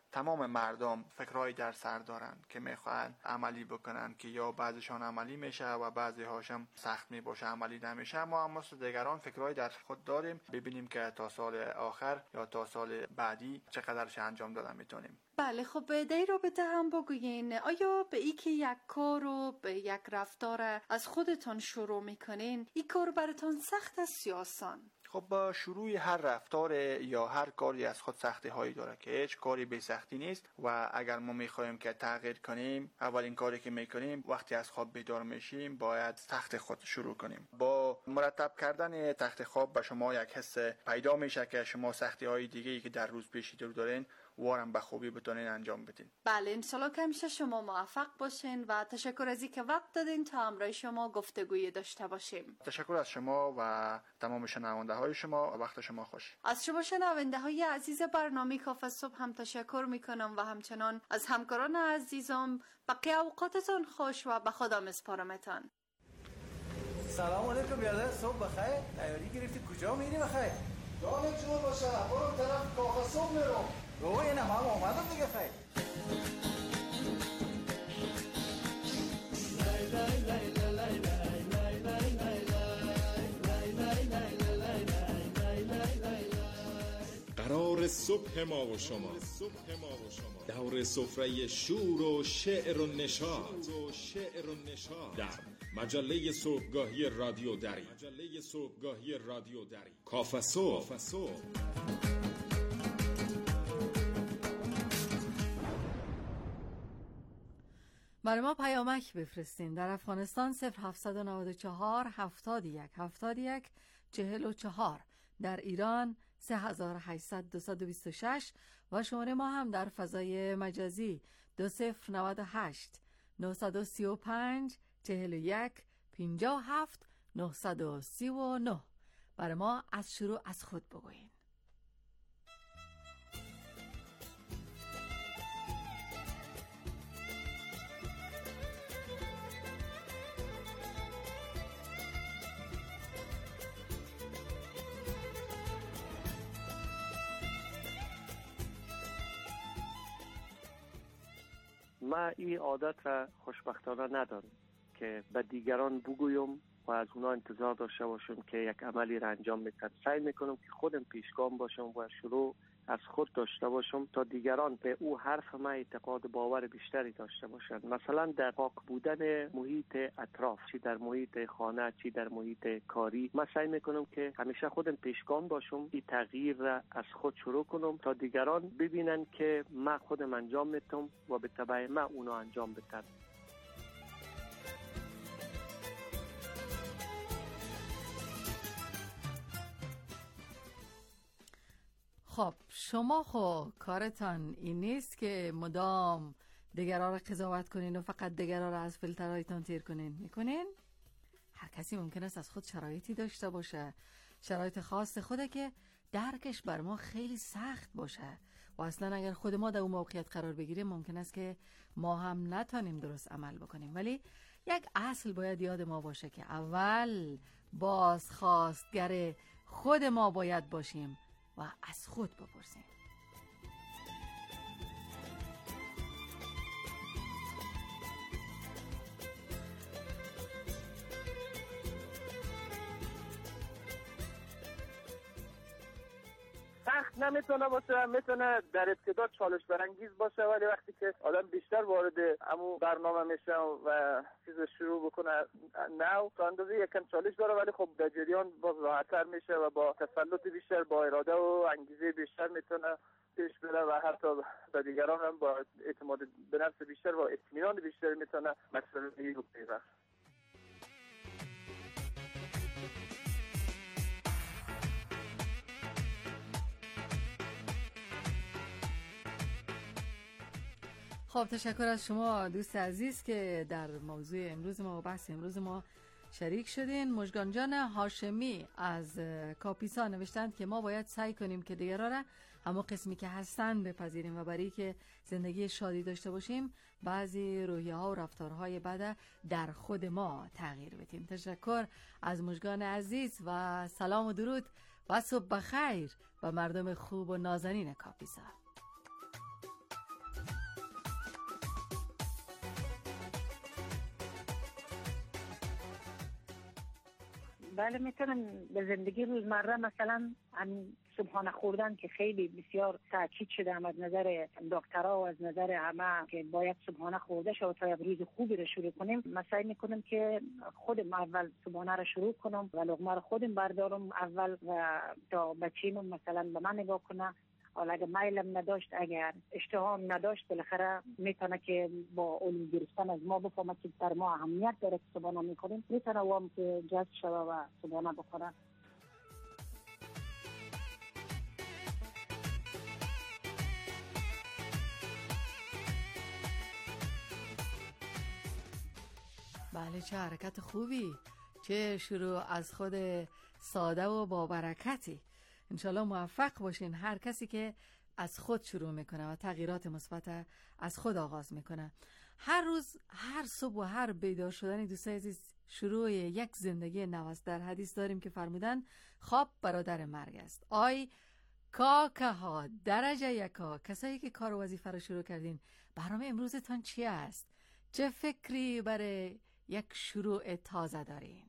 تمام مردم فکرهایی در سر دارن که میخوان عملی بکنن که یا بعضیشان عملی میشه و بعضی هاشم سخت میباشه عملی نمیشه. ما هم مثل دیگران فکرهایی در خود داریم، ببینیم که تا سال آخر یا تا سال بعدی چقدرش انجام دادن میتونیم. بله خب در رابطه هم بگوین، آیا به ای که یک کار رو به یک رفتار از خودتان شروع میکنین این کار براتان سخت است یا آسان؟ خب با شروع هر رفتار یا هر کاری از خود سختی هایی داره که هیچ کاری به سختی نیست و اگر ما میخوایم که تغییر کنیم اولین کاری که میکنیم وقتی از خواب بیدار میشیم باید تخت خود شروع کنیم. با مرتب کردن تخت خواب به شما یک حس پیدا میشه که شما سختی های دیگه‌ای که در روز پیش رو دارین وارم به خوبی بتونین انجام بدین. بله انشالله که همیشه شما موفق باشین و تشکر از اینکه وقت دادین تا همراه شما گفتگوی داشته باشیم. تشکر از شما و تمام شنونده های شما و وقت شما خوش. از شما شنونده های عزیز برنامه کافه صبح هم تشکر میکنم و همچنان از همکاران عزیزم. بقیه اوقاتتون خوش و به خدا میسپارمتان. سلام علیکم برادر، صبح بخیر. تیاری گرفتی کجا میری بخیر؟ جانت جور باشه، برو طرف کافه صبح میرم. اوه اینم هم اومدم دیگه خیر. قرار صبح ما و شما دور سفره شور و شعر و نشاط در مجله صبحگاهی رادیو دری کافه صبح. برای ما پیامک بفرستین. در افغانستان صفر هفتصد و نود و چهار هفتاد و یک هفتاد و یک چهل و چهار، در ایران سه هزار و هشتصد دویست و بیست و شش و شماره ما هم در فضای مجازی دو صفر نود و هشت نهصد و سی و پنج چهل و یک پنجاه و هفت نهصد و سی و نه. برای ما از شروع از خود بگوین. ما این عادت را خوشبختانه ندارم که به دیگران بگویم و از اونا انتظار داشته باشم که یک عملی را انجام میتن. سعی میکنم که خودم پیشگام باشم و شروع از خود داشته باشم تا دیگران به او حرف ما اعتقاد باور بیشتری داشته باشند. مثلا در پاک بودن محیط اطراف، چی در محیط خانه چی در محیط کاری، من سعی میکنم که همیشه خودم پیشگام باشم، این تغییر را از خود شروع کنم تا دیگران ببینن که من خودم انجام میتم و به تبع من اونا انجام بدن. خب شما خب کارتان این نیست که مدام دیگران را قضاوت کنین و فقط دیگران را از فیلترهایتان تیر کنین. میکنین؟ هر کسی ممکن است از خود شرایطی داشته باشه، شرایط خاص خوده که درکش بر ما خیلی سخت باشه و اصلا اگر خود ما در اون موقعیت قرار بگیریم ممکن است که ما هم نتانیم درست عمل بکنیم. ولی یک اصل باید یاد ما باشه که اول بازخواستگر خود ما باید باشیم و از خود بپرسیم. سخت نمیتونه باشه، میتونه در ابتدا چالش برانگیز باشه، ولی وقتی که آدم بیشتر وارد همون برنامه میشه و چیز شروع بکنه نو تا اندازه یکم چالش داره، ولی خب در جریان باز راحت‌تر میشه و با تسلط بیشتر، با اراده و انگیزه بیشتر میتونه پیش بره و حتی به دیگران هم با اعتماد به نفس بیشتر و اطمینان بیشتر میتونه مسئله رو پیدا. خب تشکر از شما دوست عزیز که در موضوع امروز ما و بحث امروز ما شریک شدین. مژگان جان هاشمی از کاپیسا نوشتند که ما باید سعی کنیم که دیگران را همون قسمی که هستن بپذیریم و برای که زندگی شادی داشته باشیم بعضی روحیه ها و رفتارهای بد در خود ما تغییر بدیم. تشکر از مژگان عزیز و سلام و درود و صبح بخیر و مردم خوب و نازنین کاپیسا. بله میتونم به زندگی روزمره مثلا همین صبحانه خوردن که خیلی بسیار تاکید شده هم از نظر دکترها و از نظر همه که باید صبحانه خورده شود تا یک روز خوبی رو شروع کنیم. من سعی میکنم که خودم اول صبحانه رو شروع کنم و لقمه رو خودم بردارم اول و تا بچه‌م مثلا به من نگاه کنه. حالا اگه میلم نداشت، اگر اشتهام نداشت، بالاخره میتونه که با علم گرفتن از ما بفهمه که در ما اهمیت داره که صبحانه میکنیم، میتونه وام که جذب شوه و صبحانه بخوره. بله، چه حرکت خوبی، چه شروع از خود ساده و با برکتی. انشالله موفق باشین هر کسی که از خود شروع میکنه و تغییرات مثبت از خود آغاز میکنه. هر روز، هر صبح و هر بیدار شدن دوستای عزیز شروع یک زندگی نو است. در حدیث داریم که فرمودن خواب برادر مرگ است. آی کاکه ها، درجه یکا، کسایی که کار و وظیفه رو شروع کردین، برنامه امروزتان چی است؟ چه فکری برای یک شروع تازه دارین؟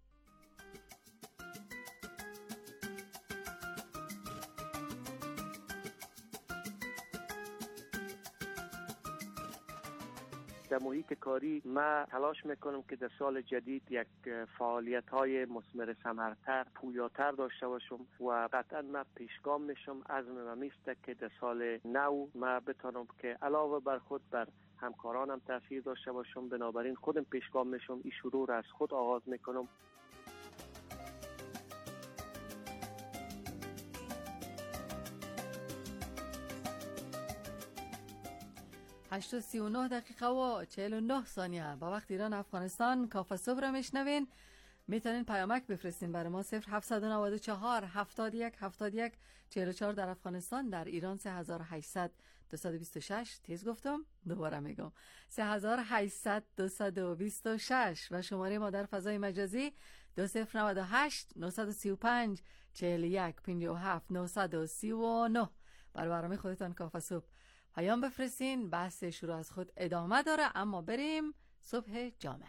در محیط کاری من تلاش میکنم که در سال جدید یک فعالیت های مثمر ثمرتر، پویاتر داشته باشم و قطعا من پیشگام میشم، عزم من میسته که در سال نو من بتونم که علاوه بر خود بر همکارانم تاثیر داشته باشم. بنابراین خودم پیشگام میشم، این شروع را از خود آغاز میکنم. هشت و سی و نه دقیقه و چهل و نه ثانیه با وقت ایران افغانستان. کافه صبح را میشنوین. میتونین پیامک بفرستین برای ما صفر هفتصد و نود و چهار هفتاد و یک هفتاد و یک چهل و چهار در افغانستان، در ایران سه هزار و هشتصد دویست و بیست و شش. تیز گفتم، دوباره میگم سه هزار و هشتصد دویست و بیست و شش و شماره ما در فضای مجازی دو صفر نود و هشت نهصد و سی و پنج چهل و یک پنجاه و هفت نهصد و سی و نه. برای برنامه خودتان کافه صبح پیام بفرستین. بحث شروع از خود ادامه داره، اما بریم صبح جامعه.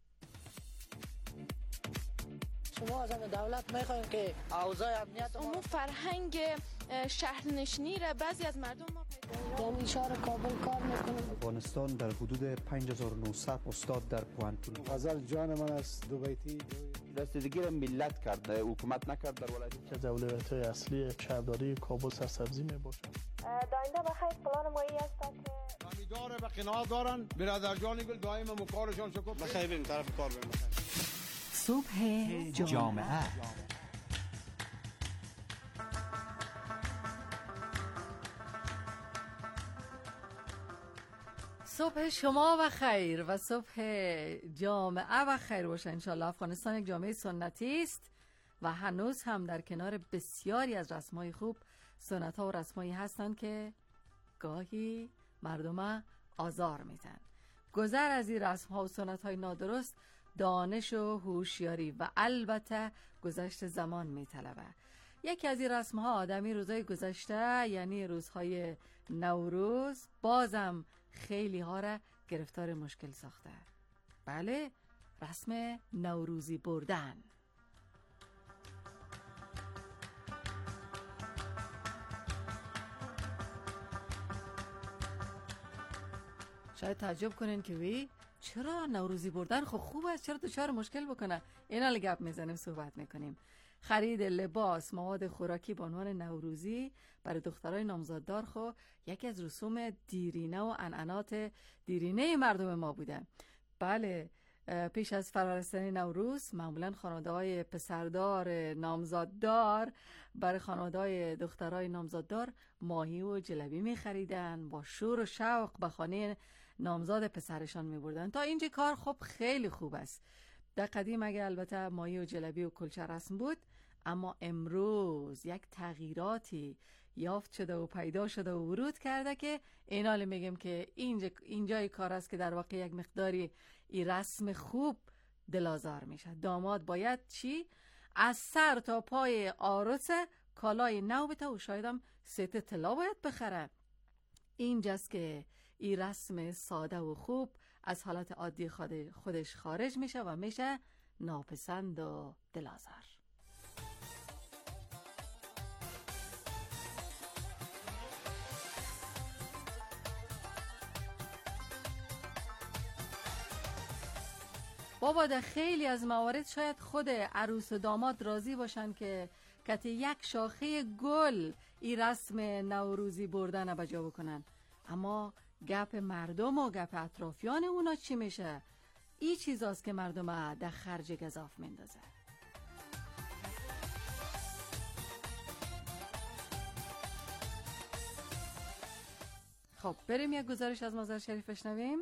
شما از دولت میخواین که اوضاع امنیت ما فرهنگ شهرنشینی را بعضی از مردم ما پیدا در اشاره کابل کار میکنه. افغانستان در حدود پنج هزار و نهصد استاد در پوهنتون. غزل جان من است دو بیتی. رسیدگی را ملت کرد، حکومت نکرد. در ولایت که اولویت‌های اصلی شهرداری کابل سرسبزی میباشد. داینده بخیر پلان مایی است که امیدواره به قناعت دارن. برادر جان گل دائما مکارشان شکر. بخیر بریم طرف کار بریم. صبح جامعه. صبح شما و خیر و صبح جامعه و خیر باشه انشالله. افغانستان یک جامعه سنتی است و هنوز هم در کنار بسیاری از رسم‌های خوب سنت‌ها و رسمایی هستند که گاهی مردم آزار میدن. گذر از این رسم‌ها و سنت‌های نادرست دانش و هوشیاری و البته گذشت زمان میطلبه. یکی از این رسم‌ها آدمی روزهای گذشته یعنی روزهای نوروز بازم خیلی ها را گرفتار مشکل ساخته. بله، رسم نوروزی بردن. شاید تعجب کنین که وی چرا نوروزی بردن خب خوب است، چرا دچار مشکل بکنه؟ اینا رو گپ میزنیم، صحبت میکنیم. خرید لباس، مواد خوراکی به عنوان نوروزی برای دخترای نامزاددار خو یکی از رسوم دیرینه و عنعنات دیرینه مردم ما بوده. بله، پیش از فرارسیدن نوروز معمولا خانواده‌های پسردار نامزاددار برای خانواده‌های دخترای نامزاددار ماهی و جلبی می‌خریدن، با شور و شوق به خانه نامزاد پسرشان می‌بردن. تا اینجا کار خب خیلی خوب است. در قدیم اگه البته ماهی و جلبی و کلچه رسم بود، اما امروز یک تغییراتی یافت شده و پیدا شده و ورود کرده که اینال میگیم که اینجا اینجای کار است که در واقع یک مقداری این رسم خوب دلازار میشه. داماد باید چی؟ از سر تا پای عروس کالای نو بده و شایدم ست طلا باید بخره. اینجاست که این رسم ساده و خوب از حالت عادی خودش خارج میشه و میشه ناپسند و دلازار. بابا در خیلی از موارد شاید خود عروس و داماد راضی باشن که کتی یک شاخه گل ای رسم نوروزی بردن بجا بکنن، اما گپ مردم و گپ اطرافیان اونا چی میشه؟ ای چیزاست که مردم در خرج گزاف مندازه. خب بریم یک گزارش از مزار شریف بشنویم.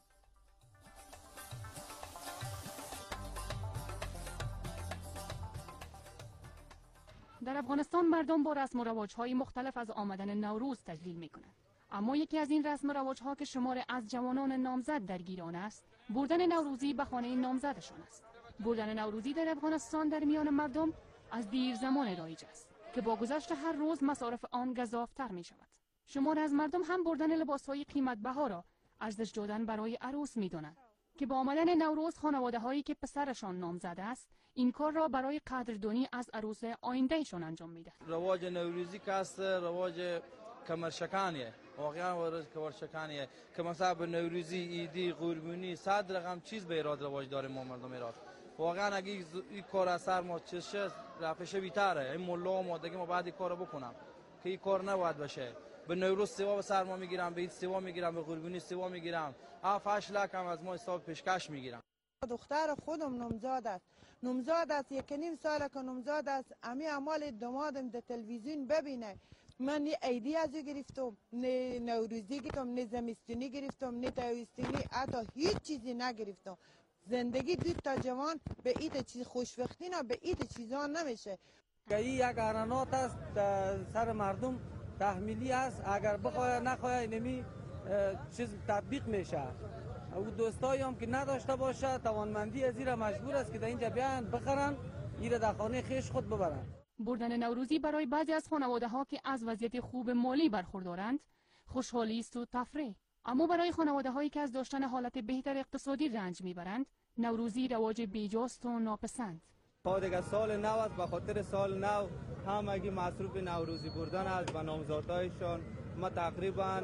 در افغانستان مردم با رسم و رواج‌های مختلف از آمدن نوروز تجلیل می‌کنند. اما یکی از این رسم و رواج‌ها که شمار از جوانان نامزد درگیر آن است، بردن نوروزی به خانه نامزدشان است. بردن نوروزی در افغانستان در میان مردم از دیر زمان رایج است که با گذشت هر روز مصارف آن گزافتر می‌شود. شمار از مردم هم بردن لباس‌های قیمت‌بها را ارزش دادن برای عروس می‌دانند که با آمدن نوروز خانواده‌هایی که پسرشان نامزد است این کار را برای قدردانی از عروس آیندهشان انجام میده. رواج نوروزی که است رواج کمرشکانیه، واقعا کمرشکانیه که مثلا به نوروزی، عیدی، قربانی صد رقم چیز به ایراد رواج داریم ما مردم ایراد. واقعا اگه این کار اثر ما چشه رفشه بیتره، این ملا ما دیگه ما بعد این کارو بکنم که این کار نباید بشه. به نوروز سوا سر ما میگیرم، به عید سوا میگیرم، به قربانی سوا میگیرم، هفت هشت لک هم از ما حساب پیشکش میگیرم. دختر خودم نامزاد است، نامزاد است، یک نیم سال که نامزاد است، امی اعمال دامادم در تلویزیون ببینه. من نه عیدی از گرفتم، نه نوروزی گرفتم، نه زمستونی گرفتم، نه تابستونی، حتی هیچ چیزی نگرفتم. زندگی دو تا جوان به این چیز خوشبختی نه به این چیزا نمیشه. این یک ارانات است سر مردم تحمیلی است، اگر بخواد نخواد نمی چیز تطبیق میشه. او دوستایی هم که نداشته باشه توانمندی از ایرا مجبور است که در اینجا بیان بخرن ایرا در خانه خیش خود ببرن. بردن نوروزی برای بعضی از خانواده ها که از وضعیت خوب مالی برخوردارند خوشحالی است و تفریح، اما برای خانواده هایی که از داشتن حالت بهتر اقتصادی رنج میبرند نوروزی رواج بیجاست و ناپسند. تا دیگه سال نو است، به خاطر سال نو همگی مصروف نوروزی بردن است به نامزادایشان. ما تقریبا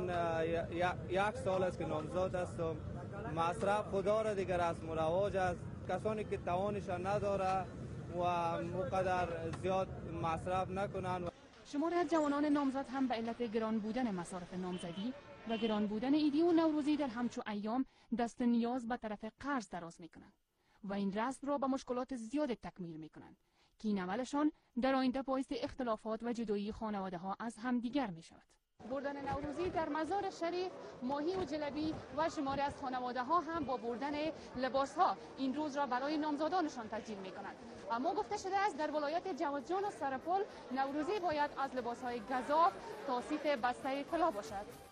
یک سال است که نامزاد هستم. مصرف خدا را دیگر رسم و رواج است. کسانی که توانشان نداره و مقدر زیاد مصرف نکنن. شماری از جوانان نامزد هم به علت گران بودن مصارف نامزدی و گران بودن عیدی و نوروزی در همچو ایام دست نیاز به طرف قرض دراز میکنند و این رسم را به مشکلات زیاد تکمیل میکنند که این عملشان در آینده باعث اختلافات و جدایی خانواده ها از همدیگر میشود. بردن نوروزی در مزار شریف ماهی و جلبی و شماری از خانواده ها هم با بردن لباس ها این روز را برای نامزادانشان تجلیل می کنند. اما گفته شده است در ولایت جوزجان و سرپل نوروزی باید از لباس های گزاف توصیف بسته طلا باشد.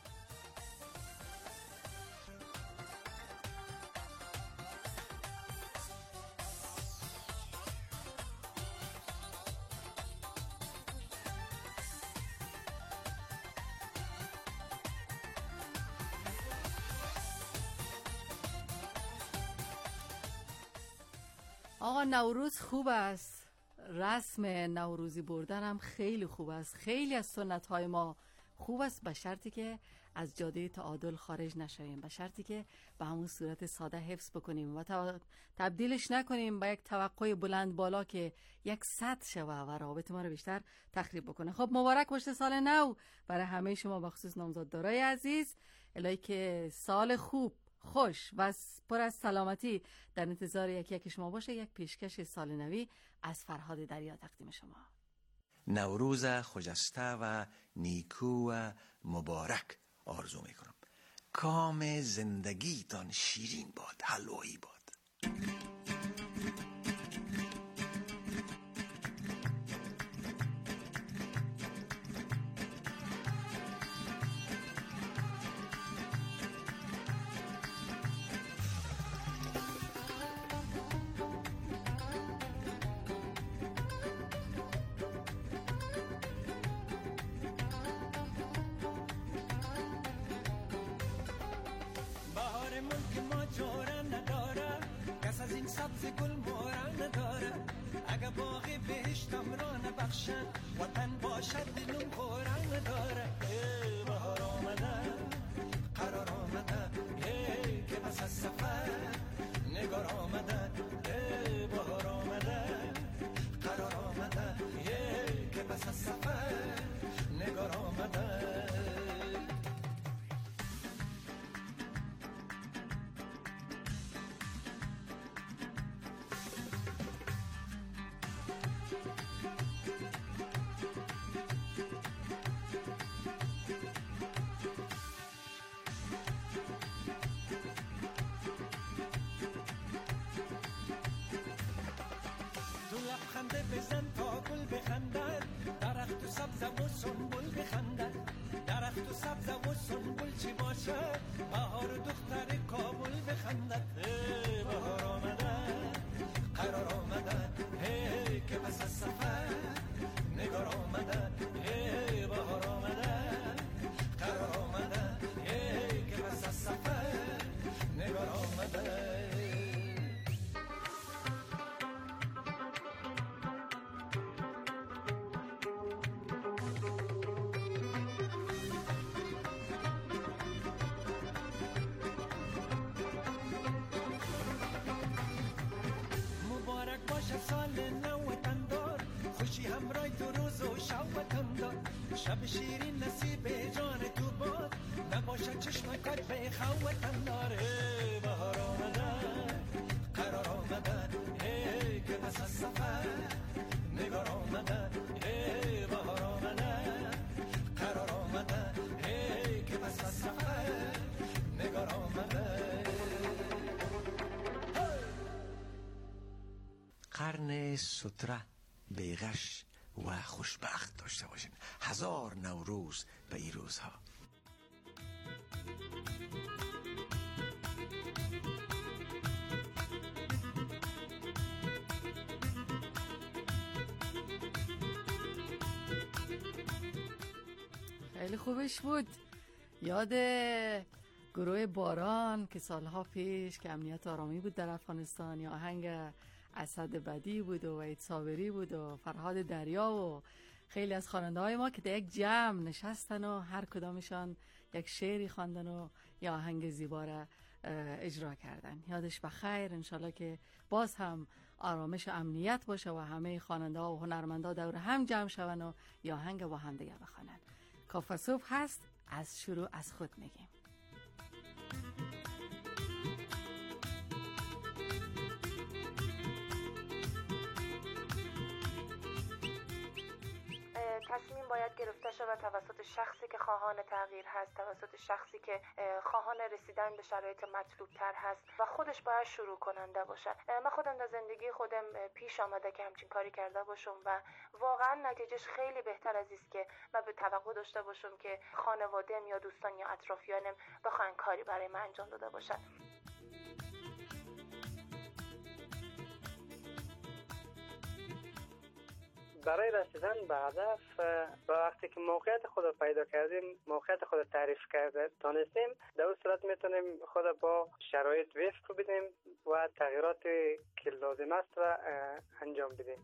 آقا نوروز خوب است، رسم نوروزی بردن هم خیلی خوب است. خیلی از سنت های ما خوب است به شرطی که از جاده تعادل خارج نشویم، به شرطی که به همون صورت ساده حفظ بکنیم و تبدیلش نکنیم به یک توقع بلند بالا که یک سطح شوه و رابط ما رو بیشتر تخریب بکنه. خب مبارک باشه سال نو برای همه شما، بخصوص نامزاددارای عزیز. الهی که سال خوب، خوش و پر از سلامتی در انتظار یکی یکی شما باشه. یک پیشکش سال نوی از فرهاد دریا تقدیم شما. نوروز خجسته و نیکو و مبارک آرزو میکنم. کام زندگیتان شیرین باد، حلوایی باد. ملک ما جوره نداره، کس از این زمین سبز گل مورن نداره، اگه باقی بهشتم را نبخشن وطن باشد دلم خورن نداره. ای بهار آمده قرار آمده، ای که بس از سفر نگار آمده. ای بهار آمده قرار آمده، ای که بس از سفر نگار آمده. خنده بزن تا گل بخندن، درخت و سبز و سنبل بخندن. درخت و سبز و سنبل چی باشه، بهار و دختر کابل بخندن. ای بهار آمده قرار آمده، ای که بس از سفر نگار آمده. ای بهار آمده قرار آمده، ای که بس از سفر نگار آمده. سال نو وطندار، خوشی همراه دو روز و شب وطندار. شب شیرین نصیب جان تو باد، نباشه چشم کج به خو وطندار. ای بهار آمده قرار آمده، ای که بس از سفر نگار آمده. ای بهار آمده قرار آمده، ای که بس از سفر نگار آمده. قرن ستره بیغش و خوشبخت داشته باشین. هزار نوروز به این روزها. خیلی خوبش بود. یاد گروه باران که سالها پیش که امنیت آرامی بود در افغانستان، یا آهنگ اسد بدی بود و وحید صابری بود و فرهاد دریا و خیلی از خواننده های ما که در یک جمع نشستن و هر کدامشان یک شعری خواندن و یا آهنگ زیبا را اجرا کردن. یادش بخیر. انشالله که باز هم آرامش و امنیت باشه و همه خواننده ها و هنرمندا دور هم جمع شون و یا آهنگ با هم دیگه بخوانن. کافه صبح هست، از شروع از خود میگیم. تصمیم باید گرفته شود توسط شخصی که خواهان تغییر هست، توسط شخصی که خواهان رسیدن به شرایط مطلوب تر هست و خودش باید شروع کننده باشه. من خودم در زندگی خودم پیش آمده که همچین کاری کرده باشم و واقعا نتیجهش خیلی بهتر از است که من به توقع داشته باشم که خانواده‌ام یا دوستان یا اطرافیانم بخواین کاری برای من انجام داده باشن. برای رسیدن به هدف و وقتی که موقعیت خود رو پیدا کردیم، موقعیت خود رو تعریف کرده دانستیم، در اون صورت میتونیم خود با شرایط وفق بدیم و تغییرات که لازم است و انجام بدیم.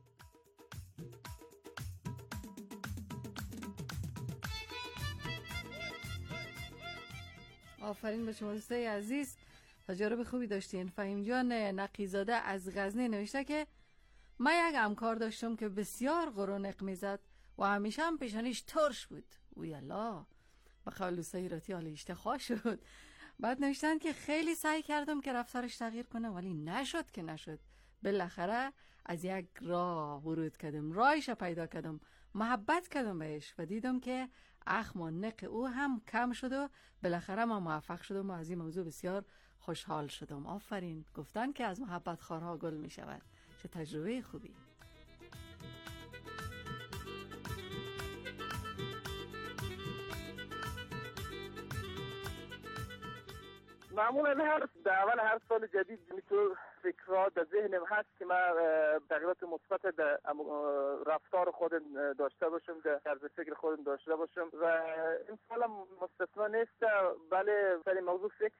آفرین به شما دوستای عزیز، تجربه خوبی داشتین. فهیم جان نقیزاده از غزنی نوشته که من یک همکار داشتم که بسیار قرونق میزد و همیشه هم پیشانیش ترش بود. اوی الله، به قول دوستای ایراتی حال اشتخاع شد. بعد نوشتن که خیلی سعی کردم که رفتارش تغییر کنه ولی نشد که نشد. بالاخره از یک راه ورود کردم، راهش پیدا کردم، محبت کردم بهش و دیدم که اخم و نق او هم کم شد و بالاخره ما موفق شدم و از این موضوع بسیار خوشحال شدم. آفرین. گفتن که از محبت خارها گل می شود. چه تجربه خوبی. معمولا هر در اول هر سال جدید میتونه فکرها در ذهنم هست که من تغییرات مثبت در رفتار خودم داشته باشم، در طرز فکر خودم داشته باشم و این سال مستثنا نیست. بله سر موضوع فکر